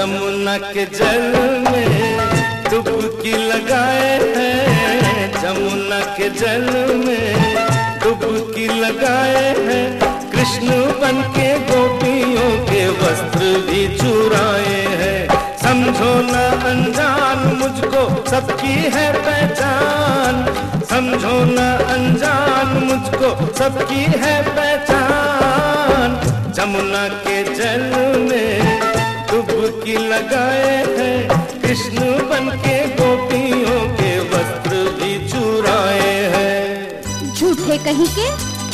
जमुना के जल में डुबकी लगाए हैं, जमुना के जल में डुबकी लगाए हैं। कृष्ण बन के गोपियों के वस्त्र भी चुराए हैं। समझो ना अनजान मुझको सबकी है पहचान, समझो ना अनजान मुझको सबकी है पहचान। जमुना के जल में डुबकी लगाए हैं, कृष्ण बन के गोपियों के वस्त्र भी चुराए हैं। झूठे कहीं के।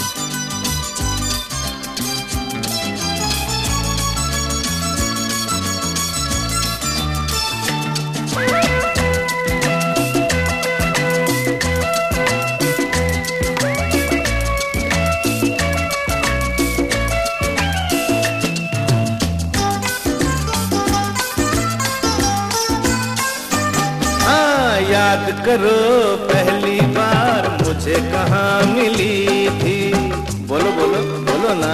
याद करो पहली बार मुझे कहाँ मिली थी, बोलो बोलो बोलो ना।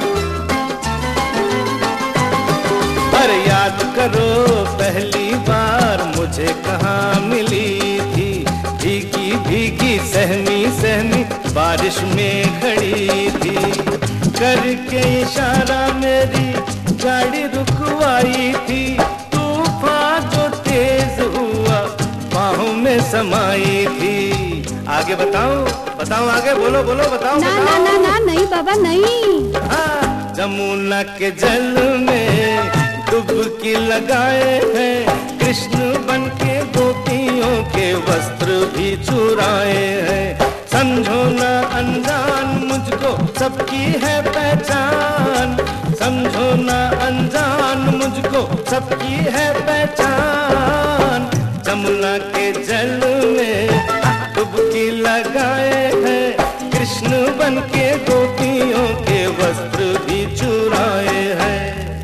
अरे याद करो पहली बार मुझे कहाँ मिली थी। भीगी भीगी सहमी सहमी बारिश में खड़ी थी। करके इशारा मेरी गाड़ी रुकवाई थी। तूफान जो तेज हुआ बाहों में समाई थी। आगे बताओ बताओ, आगे बोलो बोलो, बताओ ना बताओ। ना ना ना नहीं बाबा नहीं। हाँ, जमुना के जल में डुबकी लगाए हैं, कृष्ण बन के गोपियों के वस्त्र भी चुराए हैं। समझो ना अनजान मुझको सबकी है पहचान, समझो ना अनजान मुझको सबकी है पहचान। जमुना के जल में डुबकी लगाए हैं, कृष्ण बन के गोपियों के वस्त्र भी चुराए हैं।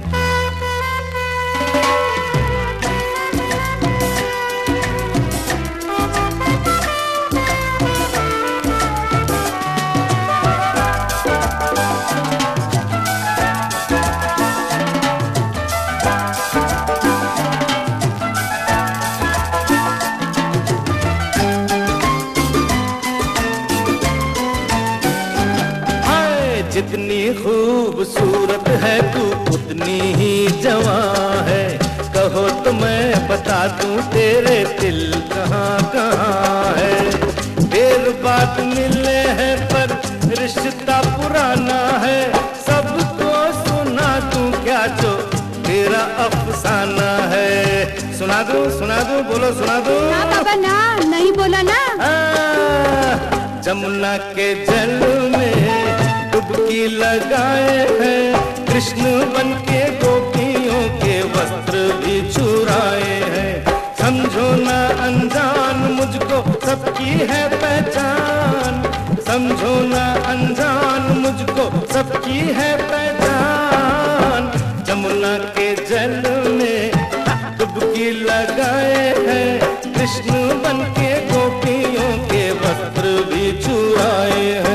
जितनी खूबसूरत है तू उतनी ही जवां है। कहो तो मैं बता दूं तेरे दिल कहाँ कहाँ है। देर बाद मिले हैं पर रिश्ता पुराना है। सबको सुना दूं क्या जो तेरा अफसाना है। सुना दूं बोलो सुना दूं। ना बाबा ना, नहीं बोला ना। जमुना के जल में डुबकी लगाए हैं, कृष्ण बन के गोपियों के वस्त्र भी चुराए हैं। समझो ना अनजान मुझको सबकी है पहचान, समझो ना अनजान मुझको सबकी है पहचान। जमुना के जल में डुबकी लगाए हैं, कृष्ण बन के गोपियों के वस्त्र भी चुराए हैं।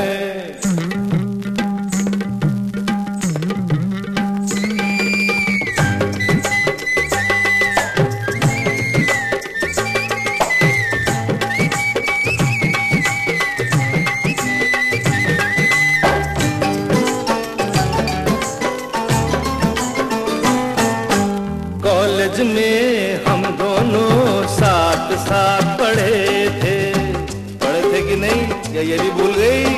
कॉलेज में हम दोनों साथ साथ पढ़े थे कि नहीं, या ये भी भूल गई।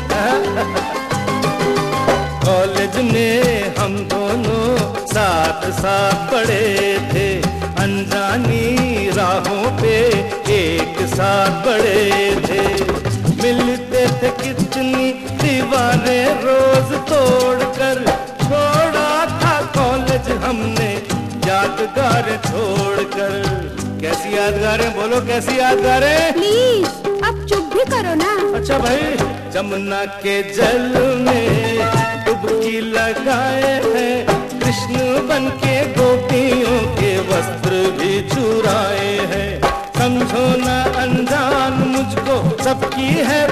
कॉलेज में हम दोनों साथ साथ पढ़े थे। अनजानी राहों पे एक साथ बढ़े थे। मिलते थे कितनी दीवारें रोज तोड़कर, छोड़ा था कॉलेज हमने यादगार छोड़कर। कैसी यादगारें बोलो, कैसी यादगारें। प्लीज अब चुप भी करो ना। अच्छा भाई, जमुना के जल में डुबकी लगाए हैं, कृष्ण बन के गोपियों के वस्त्र भी चुराए हैं। समझो ना अनजान मुझको सबकी है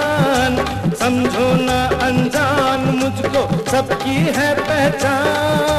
पहचान, समझो ना अनजान मुझको सबकी है पहचान।